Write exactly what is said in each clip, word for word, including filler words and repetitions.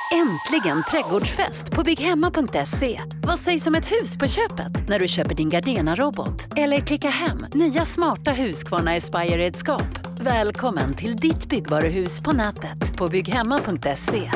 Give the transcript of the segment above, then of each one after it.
Äntligen trädgårdsfest på bygghemma punkt se. Vad sägs om ett hus på köpet när du köper din Gardena-robot? Eller klicka hem nya smarta Husqvarna Aspire-redskap. Välkommen till ditt byggvaruhus på nätet på bygghemma punkt se.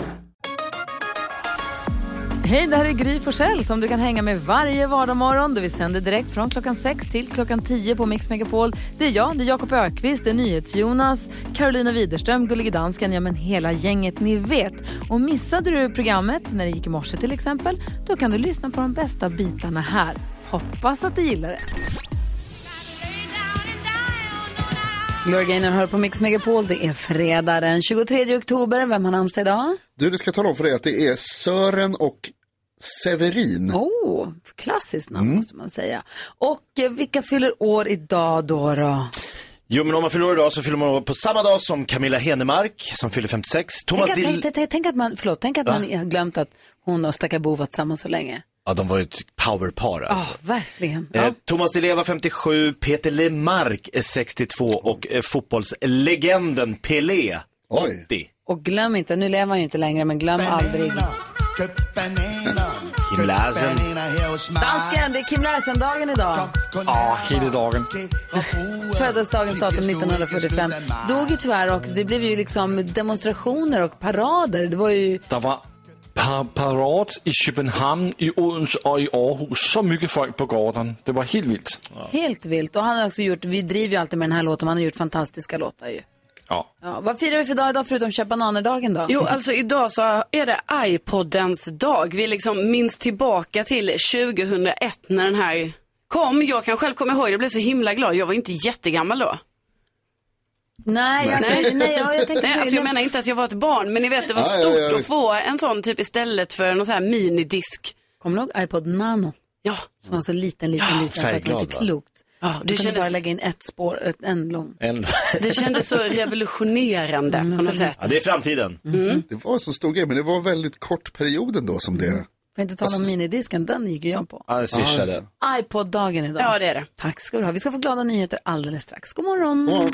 Hej, det här är Gry Forssell som du kan hänga med varje vardagsmorgon. Vi sänder direkt från klockan sex till klockan tio på Mix Megapol. Det är jag, det är Jakob Ökvist, det är NyhetsJonas, Carolina Widerström, Gullige Dansken, ja men hela gänget ni vet. Och missade du programmet när det gick i morse till exempel, då kan du lyssna på de bästa bitarna här. Hoppas att du gillar det. Gloria Gaynor hör på Mix Megapol. Det är fredag den tjugotredje oktober. Vem har namnsdag idag? Du, det ska tala om för dig att det är Sören och Severin. Åh, oh, klassiskt namn mm. måste man säga. Och eh, vilka fyller år idag då då? Jo, men om man fyller år idag så fyller man år på samma dag som Camilla Henemark som fyller femtiosex. Thomas tänk, Dill... tänk, tänk, tänk att man, förlåt, tänk att ja. man har glömt att hon och Stakar Bo varit tillsammans så länge. Ja, de var ju ett powerpar alltså. Ja, oh, verkligen. Eh, ja. Thomas Di Leva femtiosju, Peter Lemark är sextiotvå och eh, fotbollslegenden Pelé åttio. Oj. Och glöm inte, nu lever han ju inte längre, men glöm aldrig Kim Larsen. Dansken, det är Kim Larsen-dagen idag. Ja, hela dagen. Födelsedagens datum nittonhundrafyrtiofem. Dog ju tyvärr och det blev ju liksom demonstrationer och parader. Det var ju... Det var par- parad i Köpenhamn, i Odense och i Aarhus. Så mycket folk på gatan. Det var helt vilt. Ja. Helt vilt. Och han har också gjort, vi driver ju alltid med den här låten, han har gjort fantastiska låtar ju. Ja. Ja, vad firar vi för dag idag förutom köpa bananerdagen då? Jo, alltså idag så är det iPodens dag. Vi liksom minns tillbaka till tjugohundraett när den här kom. Jag kan själv komma ihåg, jag blev så himla glad. Jag var inte jättegammal då. Nej, alltså, nej. nej, jag, jag, nej alltså, jag menar inte att jag var ett barn, men ni vet, det var ja, stort ja, ja, ja. att få en sån typ istället för någon sån här minidisk. Kommer du ihåg iPod Nano? Ja. Som var så liten, liten, ja, liten så att det var inte klokt. Ja, du kunde kändes... bara lägga in ett spår, ett, en lång. En... Det kändes så revolutionerande mm, på något sätt. Ja, det är framtiden. Mm. Mm. Det var så stor grej, men det var väldigt kort perioden då som det... Mm. Får inte tala om alltså... minidisken, den gick jag på. Ja, det swishade. Ah, iPod-dagen idag. Ja, det är det. Tack ska du ha. Vi ska få glada nyheter alldeles strax. God morgon. Mm.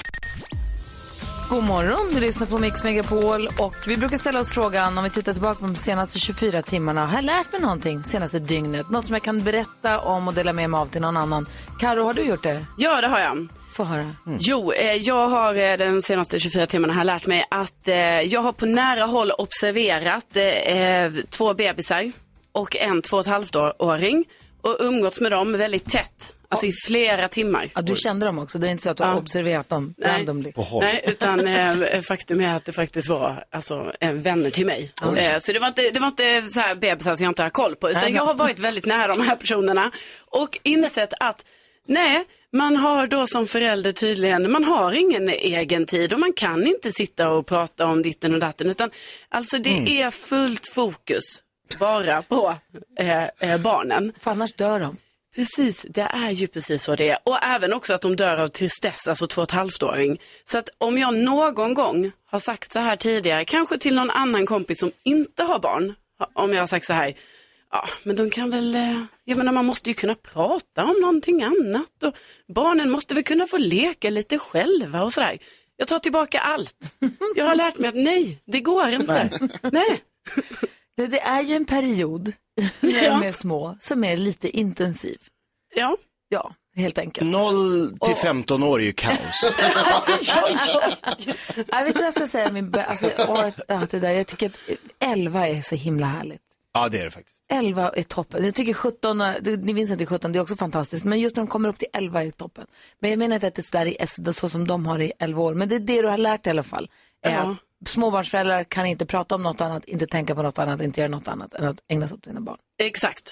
God morgon, du lyssnar på Mix Megapol och vi brukar ställa oss frågan om vi tittar tillbaka på de senaste tjugofyra timmarna. Har jag lärt mig någonting senaste dygnet? Något som jag kan berätta om och dela med mig av till någon annan. Karo, har du gjort det? Ja, det har jag. Få höra. Mm. Jo, eh, jag har eh, de senaste tjugofyra timmarna här lärt mig att eh, jag har på nära håll observerat eh, två bebisar och en två och ett halvt åring och umgåtts med dem väldigt tätt. Alltså i flera timmar. Ja, du kände dem också, det är inte så att du har ja. observerat dem randomly. Nej, utan eh, faktum är att det faktiskt var alltså, eh, vänner till mig. Eh, så det var inte, det var inte så här bebisar som jag inte har koll på, utan nej, jag har varit väldigt nära de här personerna och insett att nej, man har då som förälder tydligen, man har ingen egen tid och man kan inte sitta och prata om ditten och datten, utan alltså det mm. är fullt fokus bara på eh, eh, barnen. För annars dör de. Precis, det är ju precis så det är. Och även också att de dör av tristess, alltså två och ett halvt-åring. Så att om jag någon gång har sagt så här tidigare, kanske till någon annan kompis som inte har barn, om jag har sagt så här, ja, men de kan väl, jag menar man måste ju kunna prata om någonting annat och barnen måste väl kunna få leka lite själva och sådär. Jag tar tillbaka allt. Jag har lärt mig att nej, det går inte. Nej. nej. Det, det är ju en period när ja. de är små som är lite intensiv. Ja. Ja, helt enkelt. noll till femton år är ju kaos. ja, ja. Jag vet vad jag ska säga. Min bö- alltså, året, ja, det där. Jag tycker att elva är så himla härligt. Ja, det är det faktiskt. elva är toppen. Jag tycker sjutton, ni minns inte sjutton, det är också fantastiskt. Men just när de kommer upp till elva är toppen. Men jag menar inte att det är så som de har i elva år. Men det är det du har lärt i alla fall. Är ja. att småbarnsföräldrar kan inte prata om något annat, inte tänka på något annat, inte göra något annat än att ägna sig åt sina barn. Exakt.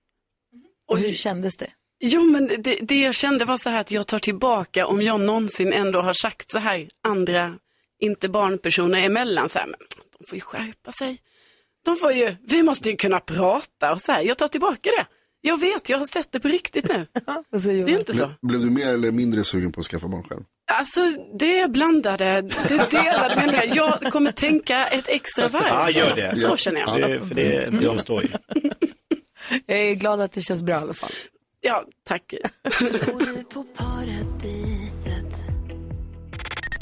Och hur kändes det? Jo, men det, det jag kände var så här att jag tar tillbaka om jag någonsin ändå har sagt så här andra, inte barnpersoner emellan så här, men de får ju skärpa sig. De får ju, vi måste ju kunna prata och så här. Jag tar tillbaka det. Jag vet, jag har sett det på riktigt nu. Det är inte så. Blev du mer eller mindre sugen på att skaffa barn själv? Alltså, det är blandade. Det delade med det. Jag kommer tänka ett extra varv. Ja, gör det. Så känner jag. Det, för det är inte jag står i. Jag är glad att det känns bra i alla fall. Ja, tack.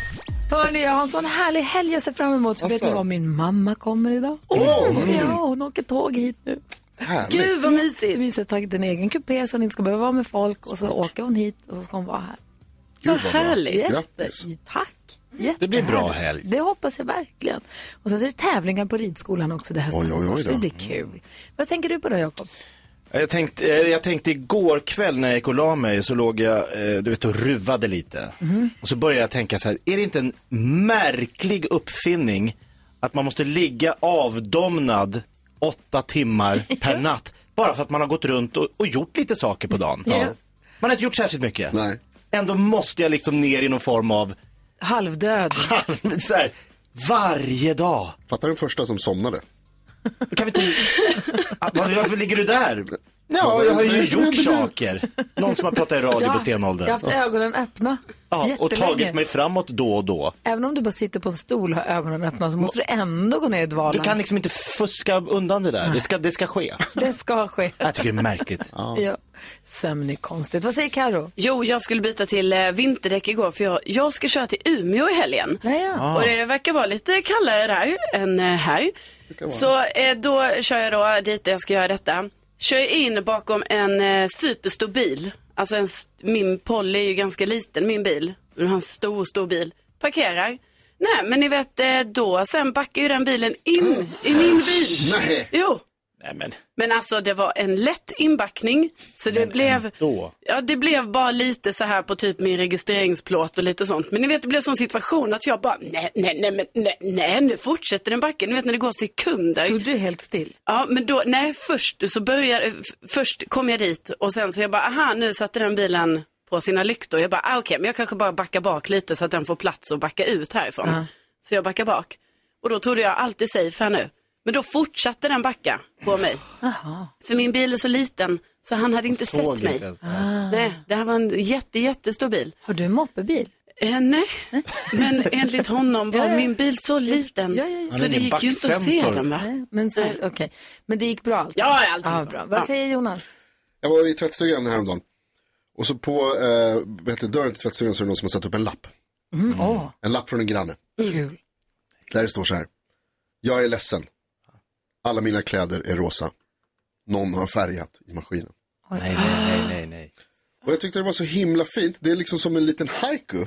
Hörni, jag har en sån härlig helg jag ser fram emot. För vet ni vad, min mamma kommer idag. Oh. Ja, hon åker tåg hit nu. Härligt. Gud vad mysigt. Vi har tagit en egen kupé så hon inte ska behöva vara med folk. Och så åker hon hit och så ska hon vara här. Gud, vad härligt. Jätte... Grattis. Tack. Jättehärligt. Det blir en bra helg. Det hoppas jag verkligen. Och sen så är det tävlingar på ridskolan också. Det här Oj, oj, oj då. Det blir kul. Vad tänker du på då, Jakob? Jag tänkte, jag tänkte igår kväll när jag gick och la mig så låg jag du vet, och ruvade lite. Mm. Och så började jag tänka så här, är det inte en märklig uppfinning att man måste ligga avdomnad åtta timmar per natt bara för att man har gått runt och, och gjort lite saker på dagen? Ja. Man har inte gjort särskilt mycket. Nej. Ändå måste jag liksom ner i någon form av halvdöd. så här, varje dag. Fattar den första som somnade? Kan vi inte... Varför, varför ligger du där? Ja, jag har ju gjort saker. Någon som har pratat i radio på stenåldern. Jag har haft ögonen öppna. Ja, och tagit mig framåt då och då. Även om du bara sitter på en stol och har ögonen öppna så måste du ändå gå ner i dvalan. Du kan liksom inte fuska undan det där. Det ska, det ska ske. Det ska ske. Jag tycker det är märkligt. Ja. Ja. Sömn är konstigt. Vad säger Karo? Jo, jag skulle byta till eh, vinterdäck igår för jag, jag ska köra till Umeå i helgen. Ja, ja. Ah. Och det verkar vara lite kallare där än eh, här. Så eh, då kör jag då dit jag ska göra detta. Kör in bakom en eh, superstor bil. Alltså en, min Polly är ju ganska liten, min bil. Den har en stor, stor bil. Parkerar. Nej, men ni vet eh, då, sen backar ju den bilen in i min bil. Nej. Jo. Nej, men... men alltså det var en lätt inbackning. Så det men blev ändå. Ja, det blev bara lite så här på typ min registreringsplåt och lite sånt. Men ni vet, det blev sån situation att jag bara nej, nej, nej, men, nej, nej, nu fortsätter den backen. Ni vet när det går sekunder. Stod du helt still? Ja, men då, nej, först så började, först kom jag dit och sen så jag bara, aha, nu satte den bilen på sina lyktor. Jag bara, ah, okej, okay, men jag kanske bara backar bak lite så att den får plats och backa ut härifrån. Uh-huh. Så jag backar bak. Och då trodde jag alltid safe här nu. Men då fortsatte den backa på mig. Aha. För min bil är så liten så han hade inte sett mig. Ah. Nej, det här var en jätte, jättestor bil. Har du en moppebil? Eh, nej, men enligt honom var ja, ja. min bil så liten. Ja, ja, ja. Så det gick ju inte att se den, va? Nej, men, så, okay. men det gick bra allt? Ja, allt ah, bra. Vad ja. säger Jonas? Jag var i tvättstugan häromdagen. Och så på eh, vet du, dörren till tvättstugan så är det någon som har satt upp en lapp. Mm. Oh. En lapp från en granne. Kul. Där det står så här. Jag är ledsen. Alla mina kläder är rosa. Någon har färgat i maskinen. Nej, nej, nej, nej, nej. Och jag tyckte det var så himla fint. Det är liksom som en liten haiku.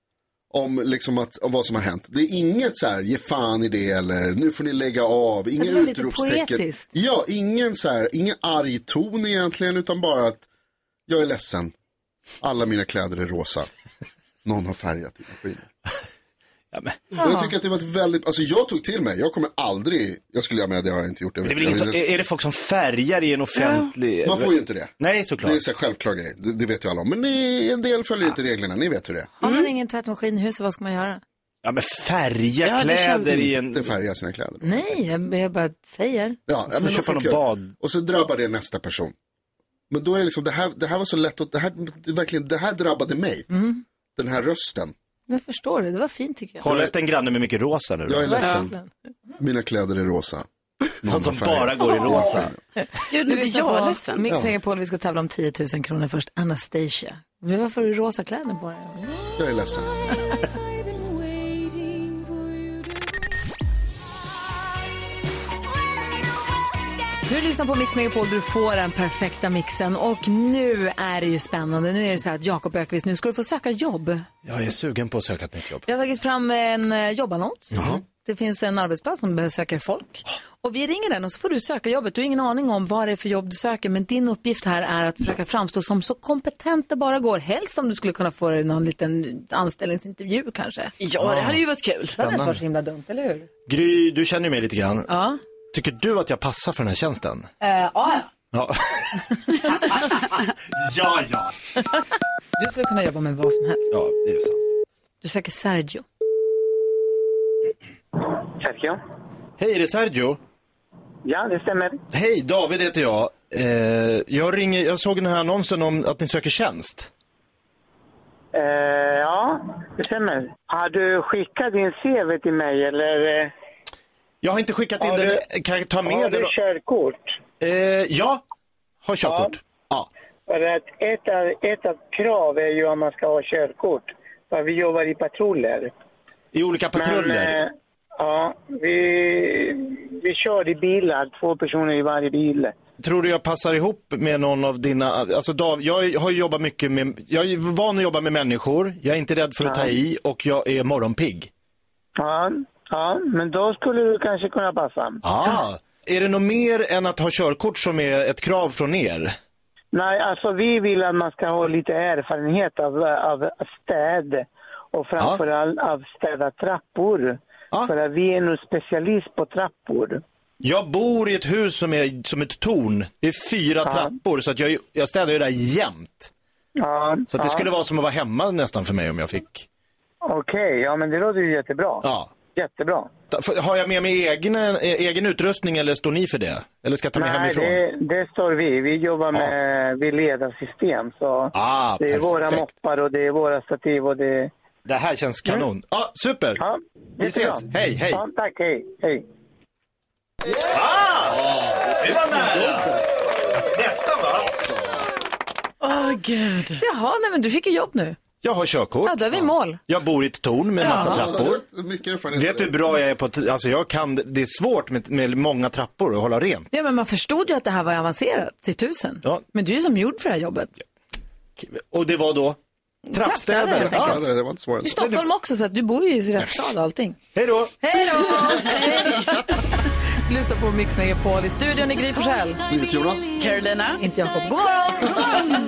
Om, liksom att, om vad som har hänt. Det är inget så här, ge fan i det eller nu får ni lägga av. Inga utropstecken. Ja, ingen så här, ingen arg ton egentligen utan bara att jag är ledsen. Alla mina kläder är rosa. Någon har färgat i maskinen. Ja, men. Och jag tycker att det var ett väldigt, alltså jag tog till mig, jag kommer aldrig, jag skulle göra med det, har jag inte gjort det. Det är, ingen som, är det folk som färgar i en offentlig... Ja. Man får ju inte det. Nej, såklart. Det är så här självklar grej, det, det vet ju alla om. Men ni, en del följer ja. inte reglerna, ni vet hur det är. Har man mm. ingen tvättmaskin i huset, vad ska man göra? Ja, men färga ja, kläder i en... Inte färga sina kläder. Nej, jag, jag bara säger. Ja, men köpa någon bad. Och så drabbar det nästa person. Men då är det liksom, det här, det här var så lätt, och det här, det, verkligen, det här drabbade mig. Mm. Den här rösten. Jag förstår det, det var fint tycker jag. Håll efter en granne med mycket rosa nu då. Jag är ledsen. Mina kläder är rosa. Någon som bara går i rosa. Gud, nu är jag ledsen. Mix Megapol, vi ska tävla om tio tusen kronor först. Anastasia. Varför har du rosa kläder på dig? Jag är ledsen. Du lyssnar på Mix Megapol, du får den perfekta mixen. Och nu är det ju spännande. Nu är det så här att Jakob Ökvist, nu ska du få söka jobb. Jag är sugen på att söka ett nytt jobb. Jag har tagit fram en jobbannons. Jaha. Det finns en arbetsplats som behöver söka folk. Och vi ringer den och så får du söka jobbet. Du har ingen aning om vad det är för jobb du söker. Men din uppgift här är att försöka framstå som så kompetent det bara går. Helst om du skulle kunna få dig någon liten anställningsintervju kanske. Ja, det hade ju varit kul. Det hade inte varit så himla dumt, eller hur? Gry, du känner ju mig lite grann. Ja. Tycker du att jag passar för den här tjänsten? Uh, ja. Ja. ja, ja. Du skulle kunna jobba med vad som helst. Ja, det är sant. Du söker Sergio. Sergio? Hej, är det Sergio? Ja, det stämmer. Hej, David heter jag. Eh, jag, ringer, jag såg den här annonsen om att ni söker tjänst. Eh, ja, det stämmer. Har du skickat din C V till mig eller... Jag har inte skickat in har den. Du, kan jag ta med har den? Har du körkort? Eh, ja, har körkort. Ja. ja. För att ett av, ett av krav är ju att man ska ha körkort. För vi jobbar i patruller. I olika patruller? Men, eh, ja, vi, vi kör i bilar, två personer i varje bil. Tror du jag passar ihop med någon av dina... Alltså Dav, jag har jobbat mycket med... Jag är van att jobba med människor. Jag är inte rädd för att ta i och jag är morgonpigg. Ja, ja, men då skulle du kanske kunna passa. Ah, är det något mer än att ha körkort som är ett krav från er? Nej, alltså vi vill att man ska ha lite erfarenhet av, av städ. Och framförallt ja. av städa trappor. Ja. För att vi är nog specialist på trappor. Jag bor i ett hus som är som ett torn. Det är fyra ja. trappor så att jag, jag städar ju där jämt. Ja, så att det ja. skulle vara som att vara hemma nästan för mig om jag fick. Okej, okay, ja men det låter ju jättebra. Ja. Jättebra. Har jag med mig egen, egen utrustning eller står ni för det? Eller ska jag ta med Nej, hemifrån? Nej, det, det står vi. Vi jobbar med ja. vi ledarsystem. Så ah, det är perfekt. våra moppar och det är våra stativ och det... Det här känns kanon. Mm. Ah, super! Ja, vi ses. Hej, hej! Ja, tack, hej, hej. Ah! Det var nära! Nästan va? Åh, oh, gud. Jaha, nej men du fick ju jobb nu. Jag har körkort. Ja, då är vi i mål. Jag bor i ett torn med en massa ja. trappor. Mycket Vet du hur bra jag är på att, alltså jag kan, det är svårt med, med många trappor att hålla rent. Ja, men man förstod ju att det här var avancerat till tusen. Ja. Men du är ju som gjord för det här jobbet. Och det var då? Trappstäder. Trappstäder, ja. Det var inte svårt. I Stockholm också, så att du bor ju i rätt stad och allting. Hej då! Hej då! Lyssna på Mix Megapol i studion i Gry Forssell. Nyhet Jonas. Carolina. Inte Jakob. God morgon!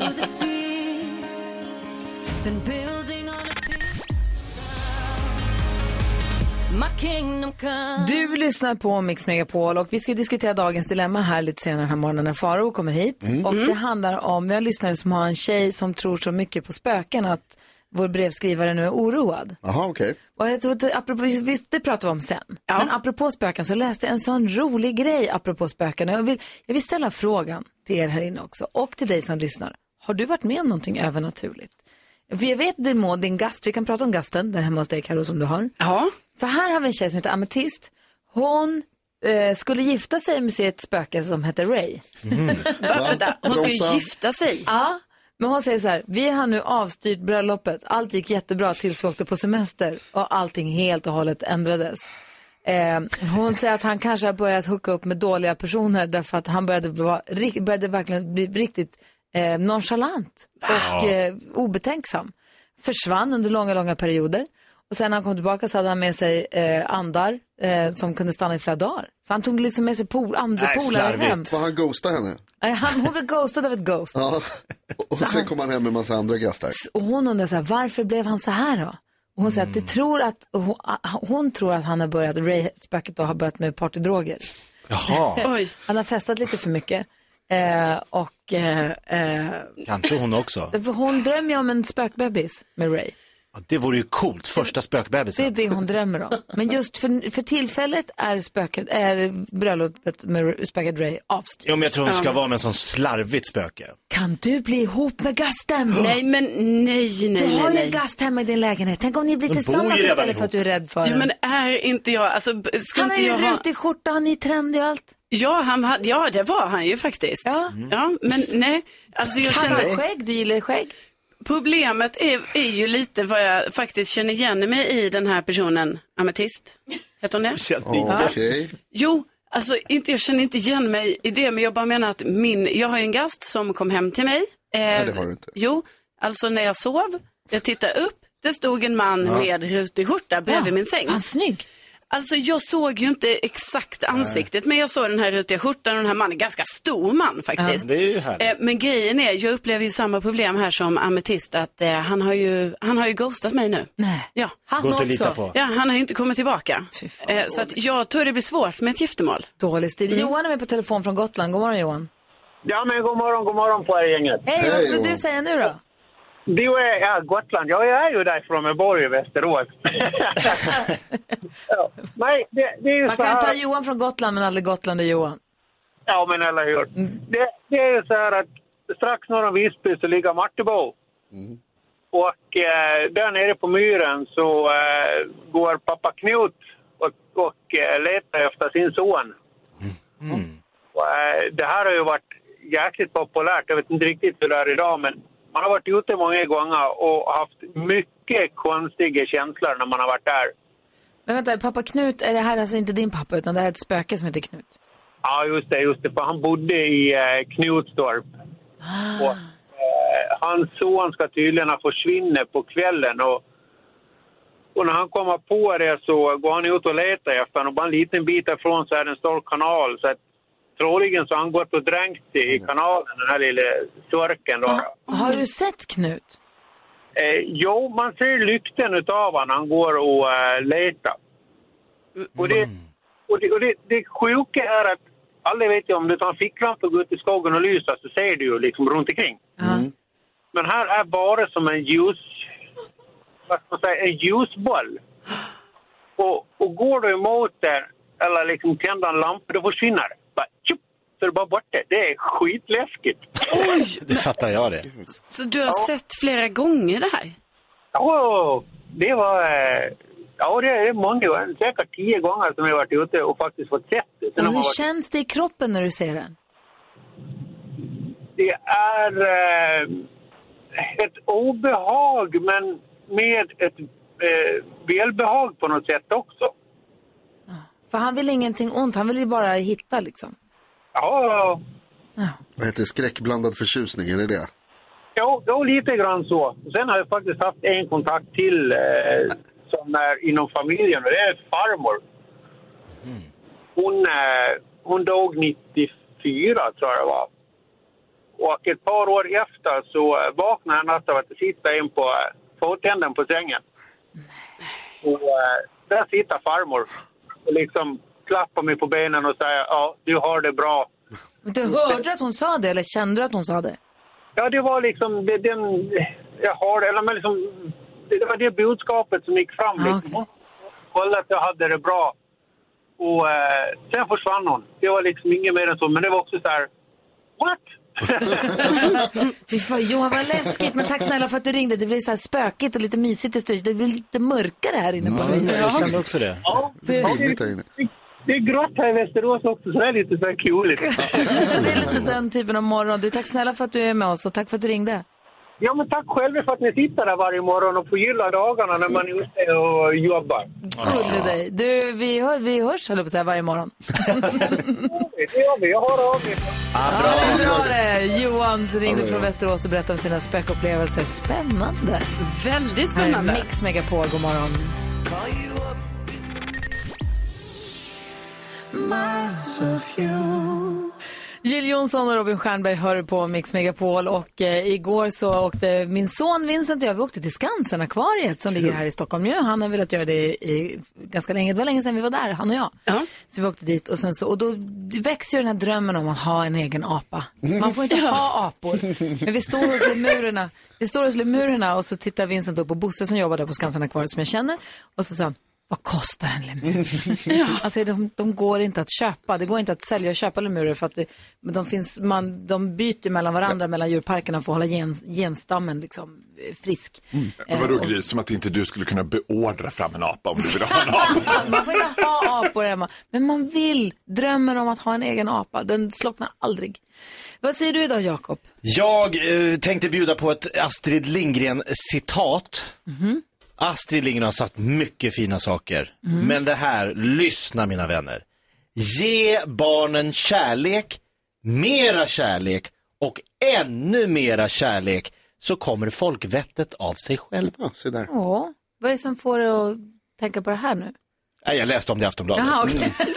Du lyssnar på Mix Megapol och vi ska diskutera dagens dilemma här lite senare den här morgonen när Faro kommer hit. Mm. Och det handlar om, vi har lyssnare som har en tjej som tror så mycket på spöken att vår brevskrivare nu är oroad. Jaha, okej. Okay. Apropå, visst, det pratar vi om sen. Ja. Men apropå spöken så läste jag en sån rolig grej apropå spöken. Jag vill, jag vill ställa frågan till er här inne också och till dig som lyssnar. Har du varit med om någonting övernaturligt? För jag vet din må, din gast, vi kan prata om gasten där hemma hos dig Karo som du har. Ja. För här har vi en tjej som heter Ametist. Hon eh, skulle gifta sig med sitt spöke som heter Ray. Mm. Hon skulle gifta sig? Ja, men hon säger så här, vi har nu avstyrt bröllopet. Allt gick jättebra tills vi åkte på semester och allting helt och hållet ändrades. Eh, hon säger att han kanske har börjat hooka upp med dåliga personer därför att han började, vara, började verkligen bli riktigt eh, nonchalant och eh, obetänksam. Försvann under långa, långa perioder. Och sen när han kom tillbaka så hade han med sig eh, andar eh, som kunde stanna i flera dagar. Så han tog liksom med sig pol, andepolare hem. Var han ghostade henne? Nej, han, hon blev ghostad av ett ghost. Ja, och så sen han, kom han hem med en massa andra gäster. Och hon undrar så här, varför blev han så här då? Och hon mm. säger att det tror att, hon, hon tror att han har börjat, Ray, spöket då, har börjat med partydroger. Jaha. Han har festat lite för mycket. Eh, och eh, eh, kanske hon också. För hon drömmer ju om en spökbebis med Ray. Ja, det vore ju coolt, första spökbebisen. Det är det hon drömmer om. Men just för, för tillfället är spöket, är bröllopet med spöket Ray avstyrt. Jo, men jag tror hon ska vara med en sån slarvigt spöke. Kan du bli ihop med gasten? Nej, men nej, nej, Du har nej, ju en gast hemma i din lägenhet. Tänk om ni blir tillsammans istället ihop. För att du är rädd för ja, men är inte jag, alltså, ska han inte är jag ju ha... rutig skjorta, han är trendig och allt. Ja, han hade, ja, det var han ju faktiskt. Ja, mm. ja men nej. Alltså, jag han känner... har skägg, du gillar skägg. Problemet är, är ju lite vad jag faktiskt känner igen mig i den här personen, Ametist. Heter hon det? Okej. Okay. Jo, alltså inte, jag känner inte igen mig i det, men jag bara menar att min, jag har ju en gast som kom hem till mig. Eh, Nej, det har du inte. Jo, alltså när jag sov, jag tittade upp, det stod en man ja. med rutig skjorta bredvid ja, min säng. Han snygg. Alltså jag såg ju inte exakt ansiktet, Nej. men jag såg den här rutiga skjortan och den här mannen, ganska stor man faktiskt. Ja, det är ju härligt. eh, men grejen är, jag upplever ju samma problem här som Ametist, att eh, han, har ju, han har ju ghostat mig nu. Nej. Ja. Han också. Ja, han har ju inte kommit tillbaka. Eh, så att jag tror det blir svårt med ett giftermål. Dålig stil. Mm. Johan är med på telefon från Gotland. God morgon Johan. Ja men god morgon, god morgon på er gänget. Hej, hey, vad skulle Johan. du säga nu då? Du är ja, Gotland. Jag är ju därifrån med Borg i Västerås. ja. Nej, det, det är ju Man så kan här... ta Johan från Gotland men aldrig Gotland är Johan. Ja, men eller hur. Mm. Det, det är ju så här att strax norr om Visby så ligger Martebo. Mm. Och eh, där nere på myren så eh, går pappa Knut och, och eh, letar efter sin son. Mm. Mm. Och, eh, det här har ju varit jäkligt populärt. Jag vet inte riktigt hur det är idag, men man har varit ute många gånger och haft mycket konstiga känslor när man har varit där. Men vänta, pappa Knut, är det här alltså inte din pappa utan det här är ett spöke som heter Knut? Ja, just det, just det. För han bodde i eh, Knutstorp. Ah. Och, eh, hans son ska tydligen ha försvunnit på kvällen. Och, och när han kommer på det så går han ut och letar efter honom. Och bara en liten bit ifrån så är det en stor kanal. Så att, troligen så har han gått och dränkt i kanalen, den här lilla störken. Då. Ah, har du sett Knut? Eh, jo, man ser lykten utav honom. Han går och eh, letar. Mm. Och det... Och, det, och det, det sjuka är att alla vet ju om du tar en ficklampa och går ut i skogen och lyser så ser du ju liksom runt omkring. Mm. Men här är bara som en ljus, vad ska man säga, en ljusboll. Och, och går du emot det eller liksom tänder en lampa, då försvinner det. Bara, tjup, så är det bara borta. Det är skitläskigt. Oj, det fattar jag det. Så du har ja. sett flera gånger det här? Ja, det var... Ja, det är många gånger. Säkert tio gånger som jag har varit ute och faktiskt fått sett det. Och hur varit... känns det i kroppen när du ser den? Det är eh, ett obehag, men med ett eh, välbehag på något sätt också. För han vill ingenting ont, han vill ju bara hitta liksom. Ja. ja. Vad heter det? Skräckblandad förtjusning, är det det? Ja, ja, lite grann så. Sen har jag faktiskt haft en kontakt till... Eh, som är inom familjen, och det är farmor. Mm. Hon, eh, hon dog nittiofyra tror jag det var. Och ett par år efter så vaknade jag natt av att det sitter en på fotänden på sängen. Och eh, där sitter farmor och liksom klappar mig på benen och säger, ja, du har det bra. Du hörde att hon sa det, eller kände du att hon sa det? Ja, det var liksom det, den, jag har det, eller men liksom det var det budskapet som gick fram. Ah, liksom. Okay. Kolla att jag hade det bra. Och eh, sen försvann hon. Det var liksom inget mer än så. Men det var också så här, what? Fy fan, Johan, vad läskigt. Men tack snälla för att du ringde. Det blir så här spökigt och lite mysigt i studion. Det blir lite mörkare här inne på ja, huset. Jag kände också det. Ja, det, ja, det, det, det är grått här i Västerås också. Så det är lite så här kul. Det är lite den typen av morgon. Du, tack snälla för att du är med oss och tack för att du ringde. Ja, men tack själv för att ni sitter där varje morgon och får gilla dagarna när man är ute och jobbar. Gulle dig. Du, vi, hör, vi hörs, höll jag på att säga, varje morgon. Det gör vi, jag har av er. Ah, bra. Ja, det är bra det. Johan ringde ja, från Västerås och berättade om sina spökupplevelser. Spännande. Väldigt spännande. Mix Megapol, god morgon. Miles of you. Jill Johnson och Robin Stjernberg hör på Mix Megapol och eh, igår så åkte min son Vincent och jag, vi åkte till Skansen-akvariet som ligger här i Stockholm nu. Han har velat göra det i ganska länge, det var länge sedan vi var där, han och jag. Uh-huh. Så vi åkte dit och sen så, och då växer ju den här drömmen om att ha en egen apa. Man får inte ha apor. Men vi står hos lemurerna, vi står hos lemurerna och så tittar Vincent upp på Bosse som jobbar där på Skansen-akvariet som jag känner och så sa han, vad kostar en lemur? Ja. Alltså de, de går inte att köpa. Det går inte att sälja och köpa lemurer för att det, de, finns, man, de byter mellan varandra ja. mellan djurparkerna för att hålla gen, genstammen liksom frisk. Mm. Eh, Vadå och... som att inte du skulle kunna beordra fram en apa om du vill ha en apa? Man får inte ha apor hemma. Men man vill. Drömmen om att ha en egen apa, den slocknar aldrig. Vad säger du idag, Jakob? Jag eh, tänkte bjuda på ett Astrid Lindgren-citat. Mhm. Astrid Lindgren har sagt mycket fina saker. Mm. Men det här, lyssna mina vänner. Ge barnen kärlek, mera kärlek och ännu mera kärlek, så kommer folkvettet av sig själv. Ja, se där. Åh, vad är det som får dig att tänka på det här nu? Nej, jag läste om det i Aftonbladet. Jaha, okej. Okay.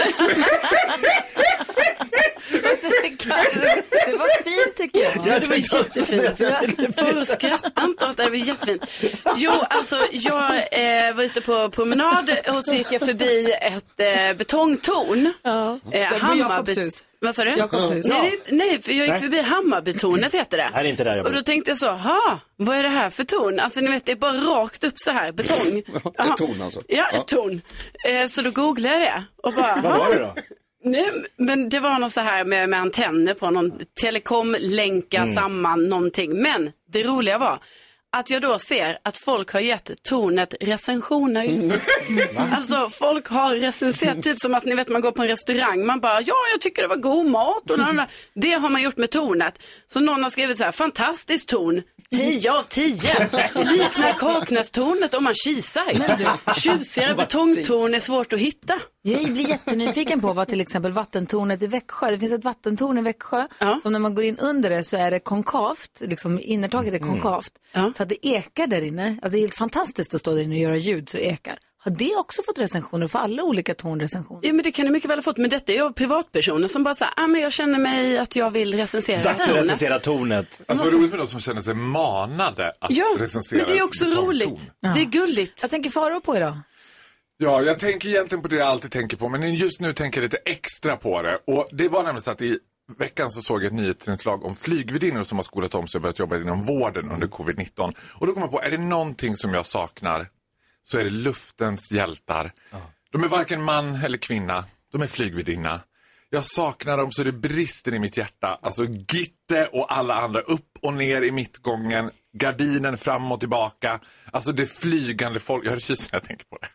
Det var fint tycker jag. Ja, det var jättefint. För att skratta inte åt det, det var jättefint. Jo, alltså jag eh, var ute på promenad och så gick jag förbi ett eh, betongtorn. Ja. Eh, Hammarby. Vad sa du? Jakobshus. Nej, nej, för jag gick förbi Hammarbytornet heter det. Här är inte där jag bor. Och då tänkte jag så, ha, vad är det här för torn? Alltså ni vet, det är bara rakt upp så här, betong. Ett torn alltså. Ja, ett torn. Eh, så då googlade jag det och bara, vad var det då? Nej, men det var något så här med, med antenner på någon telekomlänka mm. samman någonting. Men det roliga var att jag då ser att folk har gett tornet recensioner. Mm. Alltså folk har recenserat, typ som att ni vet man går på en restaurang, man bara, ja jag tycker det var god mat. Och det har man gjort med tornet. Så någon har skrivit så här, fantastiskt torn, tio av tio. Liknar Kaknästornet om man kisar. Tjusigare betongtorn är svårt att hitta. Jag blir jättenyfiken på vad till exempel vattentornet i Växjö. Det finns ett vattentorn i Växjö ja. Som när man går in under det så är det konkavt. Liksom innertaket är konkavt. Mm. Ja. Så att det ekar där inne. Alltså det är helt fantastiskt att stå där inne och göra ljud så det ekar. Har det också fått recensioner för alla olika tornrecensioner? Ja men det kan det mycket väl ha fått. Men detta är ju privatpersoner som bara säger ah, men jag känner mig att jag vill recensera Dags tornet. Dags att recensera tornet. Alltså vad roligt med de som känner sig manade att ja, recensera. Ja men det är också roligt. Ja. Det är gulligt. Jag tänker Faro på idag. Ja, jag tänker egentligen på det jag alltid tänker på. Men just nu tänker jag lite extra på det. Och det var nämligen så att i veckan så såg jag ett nyhetsinslag om flygvärdinnor som har skolat om sig och börjat jobba inom vården under covid nitton. Och då kom jag på, är det någonting som jag saknar så är det luftens hjältar. Ja. De är varken man eller kvinna. De är flygvärdinna. Jag saknar dem så det brister i mitt hjärta. Alltså Gitte och alla andra upp och ner i mittgången. Gardinen fram och tillbaka. Alltså det flygande folk. Jag har kyss när jag tänker på det.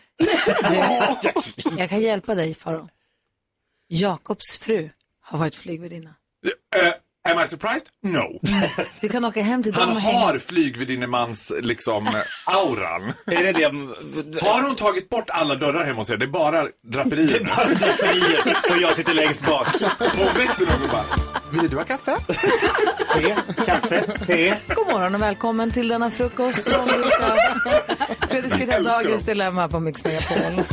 Du, jag kan hjälpa dig, Faro. Jakobs fru har varit flygvärdinna. Uh, am I surprised? No. Du kan åka hem till dem Han och har hänga. flygvärdinnemans liksom auran. Är det det? Har hon tagit bort alla dörrar hemma hos er? Det är bara draperier. Det är bara draperier och jag sitter längst bak. Och växter någon och bara, vill du ha kaffe? Te, kaffe, te. God morgon och välkommen till denna frukost som vi ska, ska diskutera dagens dilemma på Mix Megapol.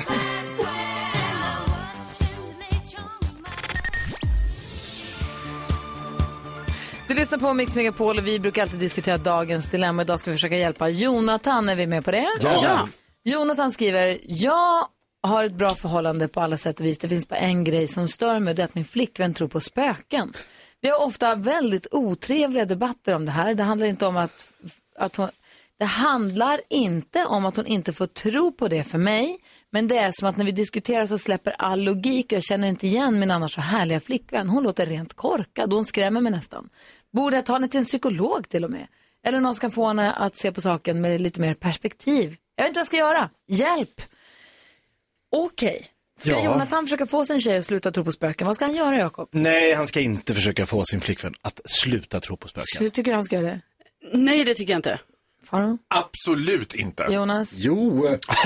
Du lyssnar på Mix Megapol och vi brukar alltid diskutera dagens dilemma. Idag ska vi försöka hjälpa Jonathan. Är vi med på det? Ja. ja. Jonathan skriver, jag har ett bra förhållande på alla sätt och vis. Det finns bara en grej som stör mig, det är att min flickvän tror på spöken. Vi har ofta väldigt otrevliga debatter om det här. Det handlar inte om att, att hon, det handlar inte om att hon inte får tro på det för mig. Men det är som att när vi diskuterar så släpper all logik och jag känner inte igen min annars så härliga flickvän. Hon låter rent korkad och hon skrämmer mig nästan. Borde jag ta henne till en psykolog till och med? Eller någon ska få henne att se på saken med lite mer perspektiv. Jag vet inte vad jag ska göra. Hjälp! Okej. Okay. Ska ja. Jonathan försöka få sin tjej att sluta tro på spöken? Vad ska han göra, Jakob? Nej, han ska inte försöka få sin flickvän att sluta tro på spöken. Hur tycker du han ska göra det? Nej, det tycker jag inte. Faro? Absolut inte. Jonas? Jo.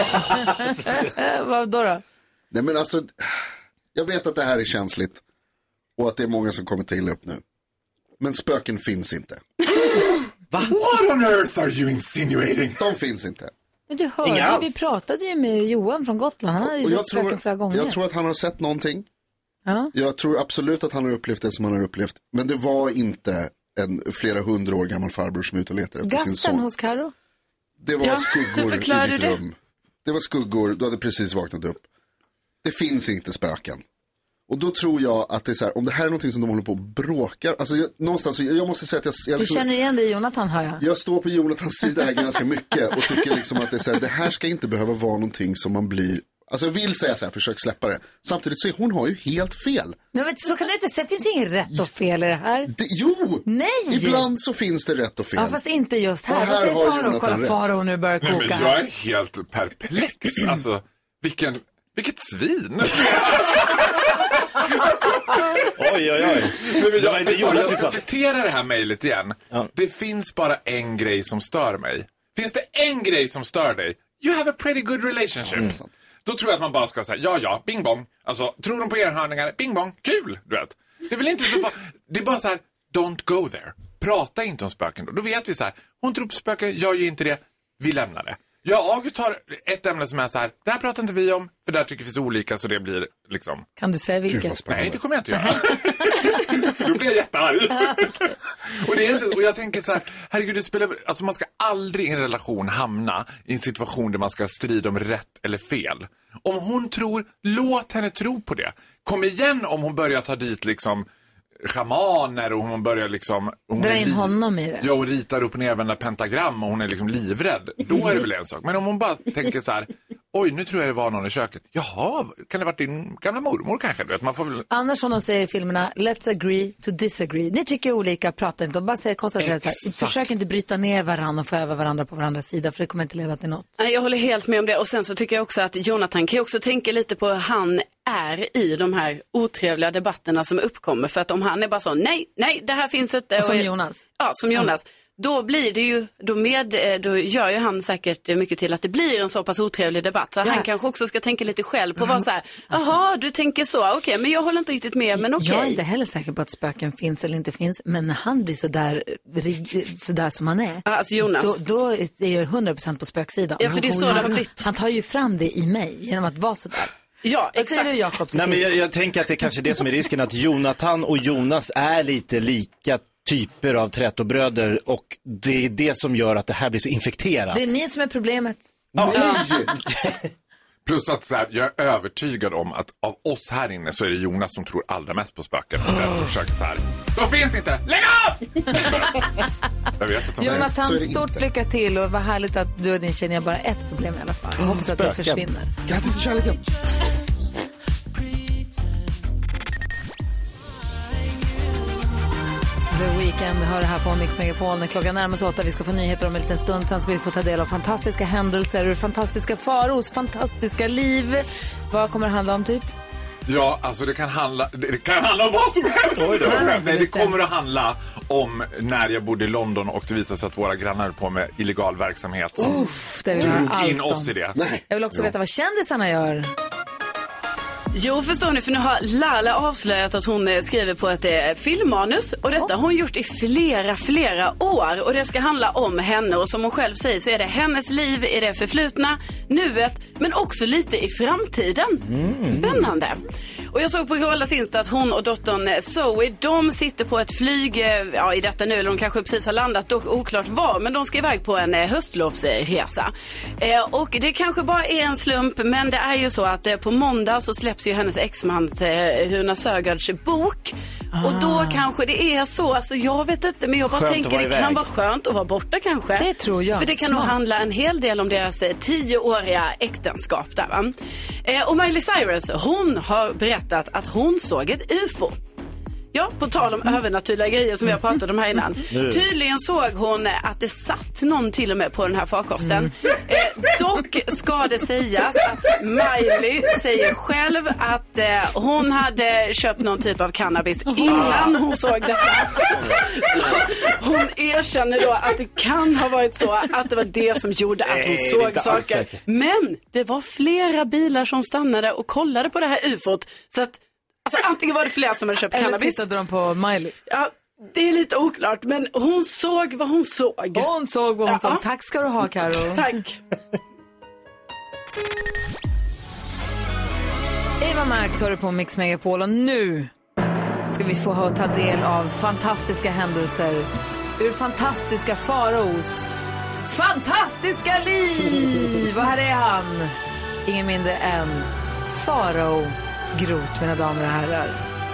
Vad då då? Nej men alltså, jag vet att det här är känsligt. Och att det är många som kommer till upp nu. Men spöken finns inte. Va? What on earth are you insinuating? De finns inte. Men du hörde, vi pratade ju med Johan från Gotland. Han hade ju sett spöken flera gånger. Jag tror att han har sett någonting. Ja. Jag tror absolut att han har upplevt det som han har upplevt. Men det var inte en flera hundra år gammal farbror som är ute och letar efter Gasten sin son. hos Karo? Det var ja, skuggor i ditt det? rum. Det var skuggor, du hade precis vaknat upp. Det finns inte spöken. Och då tror jag att det är så här, om det här är någonting som de håller på och bråkar. Alltså jag, någonstans, jag, jag måste säga att jag... jag du liksom, känner igen dig Jonathan, hör jag. Jag står på Jonathans sida här ganska mycket. Och tycker liksom att det är så här, det här ska inte behöva vara någonting som man blir... Alltså jag vill säga så här, försök släppa det. Samtidigt så är hon har ju helt fel. Nej, men så kan du inte säga, det finns inget rätt och fel i det här. Det, jo! Nej! Ibland så finns det rätt och fel. Ja, fast inte just här. Och här Vad säger har Faro? Kolla, Faro nu börjar koka. Nej, men jag är helt perplex. Alltså, vilken... Vilket svin! Oj, oj, oj. Men jag, jag, inte jag, jag ska citera det här mejlet igen. Ja. Det finns bara en grej som stör mig. Finns det en grej som stör dig? You have a pretty good relationship. Mm. Då tror jag att man bara ska säga, ja, ja, bing bong. Alltså, tror de på enhörningar? Bing bong, kul, du vet. Det är väl inte så... Det är bara så här, don't go there. Prata inte om spöken då. Då vet vi så här, hon tror på spöken, jag gör inte det. Vi lämnar det. Jag och August har ett ämne som är så här, det här pratar inte vi om, för där tycker vi så olika så det blir liksom... Kan du säga vilket? Nej, det kommer jag inte göra. För då blir jag jättearg. och, det är inte, och jag tänker så här, herregud, det spelar... Alltså man ska aldrig i en relation hamna i en situation där man ska strida om rätt eller fel. Om hon tror, låt henne tro på det. Kom igen om hon börjar ta dit liksom... schamaner och hon börjar liksom... Hon dra in li- honom i det. Ja, och ritar upp och nervända pentagram och hon är liksom livrädd. Då är det väl en sak. Men om hon bara tänker så här, oj, nu tror jag det var någon i köket. Jaha, kan det varit din gamla mormor kanske? Du vet, man får väl... Annars som de säger i filmerna, let's agree to disagree. Ni tycker olika, prata inte. Och bara säger, konstatera så här, försök inte bryta ner varandra och få över varandra på varandras sida, för det kommer inte leda till något. Jag håller helt med om det. Och sen så tycker jag också att Jonathan kan ju också tänka lite på hur han är i de här otrevliga debatterna som uppkommer. För att om han är bara så, nej, nej, det här finns ett... Och som Jonas. Ja, som Jonas. Mm. Då blir det ju, då, med, då gör ju han säkert mycket till att det blir en så pass otrevlig debatt. Så ja. Han kanske också ska tänka lite själv på vad så här, jaha, alltså, du tänker så, okej, okay, men jag håller inte riktigt med, men okej. Okay. Jag är inte heller säker på att spöken finns eller inte finns, men när han blir så där, så där som han är, alltså Jonas. Då, då är jag hundra procent på spöksidan. Ja, för det är så han, det har blivit. Han tar ju fram det i mig genom att vara så där. Ja, exakt. Du, Jakob, Nej, men jag, jag tänker att det är kanske det som är risken, att Jonathan och Jonas är lite lika typer av trätobröder, och det är det som gör att det här blir så infekterat. Det är ni som är problemet. Ja. Plus att så här, jag är övertygad om att av oss här inne så är det Jonas som tror allra mest på spöken. Och därför försöker så här, de finns inte, lägg av! Jag vet att de Jonathan, finns. stort lycka till, och vad härligt att du och din tjej har bara ett problem i alla fall. Jag hoppas att det försvinner. Grattis till kärleken. The Weeknd hör här på Mix Megapol när klockan närmar sig åtta. Vi ska få nyheter om en liten stund. Sen ska vi få ta del av fantastiska händelser, fantastiska faros, fantastiska liv. Vad kommer det handla om typ? Ja, alltså det kan handla, det kan handla om vad som helst. Nej, Nej, det kommer att handla om när jag bodde i London och det visade sig att våra grannar höll på med illegal verksamhet. Uff, det vill drog in oss i det. Nej. Jag vill också veta vad kändisarna gör. Jo, förstår ni, för nu har Lala avslöjat att hon skriver på ett eh, filmmanus, och detta har hon gjort i flera, flera år, och det ska handla om henne, och som hon själv säger så är det hennes liv i det förflutna, nuet, men också lite i framtiden. Mm. Spännande. Och jag såg på Carolas Insta att hon och dottern Zoe, de sitter på ett flyg, ja, i detta nu, eller de kanske precis har landat, dock oklart var, men de ska iväg på en höstlovsresa. Eh, och det kanske bara är en slump, men det är ju så att eh, på måndag så släpps ju hennes exmans eh, Runa Sögaards bok. Ah. Och då kanske det är så, alltså jag vet inte, men jag bara skönt tänker det iväg. Kan vara skönt att vara borta kanske. Det tror jag. För det kan Smart. nog handla en hel del om deras eh, tioåriga äktenskap där, va? Eh, och Miley Cyrus, hon har berättat att hon såg ett U F O. Ja, på tal om mm. övernaturliga grejer som vi har pratat om här innan. Mm. Tydligen såg hon att det satt någon till och med på den här farkosten. Mm. Eh, dock ska det sägas att Miley säger själv att eh, hon hade köpt någon typ av cannabis innan hon såg detta. Så hon erkänner då att det kan ha varit så att det var det som gjorde att hon såg saker. Men det var flera bilar som stannade och kollade på det här U F O-t, så att alltså antingen var det flera som hade köpt eller cannabis. Eller tittade de på Miley? Ja, det är lite oklart, men hon såg vad hon såg. Hon såg vad hon ja. såg. Tack ska du ha, Karo. Tack. Eva Max hör på Mix Megapol, och nu ska vi få ta del av fantastiska händelser ur fantastiska faraos fantastiska liv. Och här är han, ingen mindre än Farao Groth, mina damer och herrar.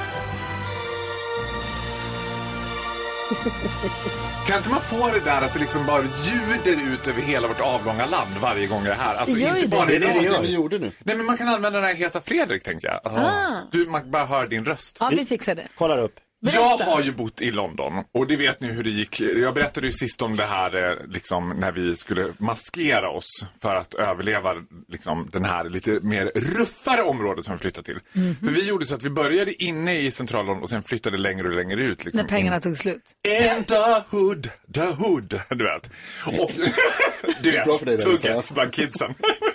Kan inte man få det där att det liksom bara ljuder ut över hela vårt avlånga land varje gång det är här? Alltså inte det. Bara det, det, det, det vi gjorde nu. Nej, men man kan använda den här Heta Fredrik, tänker jag. Ah. Du, man bara hör din röst. Ja, vi fixar det. Kollar upp. Berätta. Jag har ju bott i London, och det vet ni hur det gick. Jag berättade ju sist om det här liksom, när vi skulle maskera oss för att överleva liksom, den här lite mer ruffare området som vi flyttade till. Mm-hmm. För vi gjorde så att vi började inne i centralen och sen flyttade längre och längre ut. Liksom, när pengarna in. tog slut. In the hood, the hood, du vet. Och du vet, tugget bland kidsen.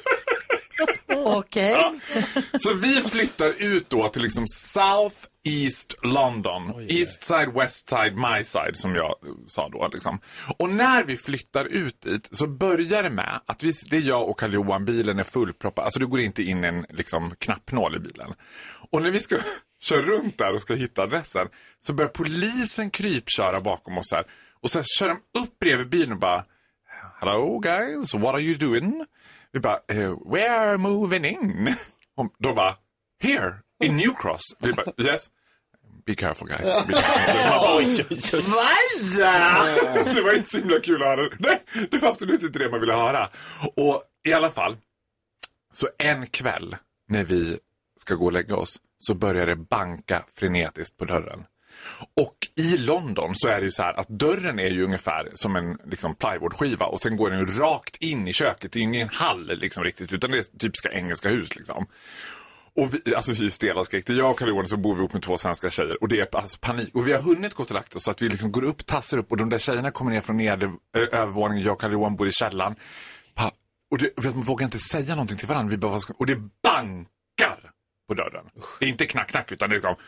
Okej. Ja. Så vi flyttar ut då till liksom South East London. Oj, East side, West side, my side, som jag sa då liksom. Och när vi flyttar ut dit så börjar det med att vi, det är jag och Karl-Johan, bilen är fullproppad. Alltså du går inte in en liksom knappnål i bilen. Och när vi ska köra runt där och ska hitta adressen så börjar polisen krypköra bakom oss här. Och så kör de upp bredvid bilen och bara, hello guys, what are you doing? Vi bara, uh, we are moving in. Och då bara, here, in New Cross. Vi bara, yes. Be careful guys. Be careful. Bara, oj, oj, oj. Det var inte så himla kul att höra. Nej, det var absolut inte det man ville höra. Och i alla fall, Så en kväll när vi ska gå och lägga oss så börjar det banka frenetiskt på dörren. Och i London så är det ju så här att dörren är ju ungefär som en liksom, plywoodskiva och sen går den ju rakt in i köket. Det är ingen hall liksom riktigt utan det är typiska engelska hus liksom. Och vi, alltså vi är stela och skräck. Jag och Karl-Johan så bor vi ihop med två svenska tjejer och det är alltså panik. Och vi har hunnit gå till lagt oss så att vi liksom går upp, tassar upp och de där tjejerna kommer ner från nedre övervåningen. Jag och Karl-Johan bor i källaren. Pa, och det, vet, man vågar inte säga någonting till varandra. Vi bara, och det bankar på dörren. Det är inte knack-knack utan det är liksom...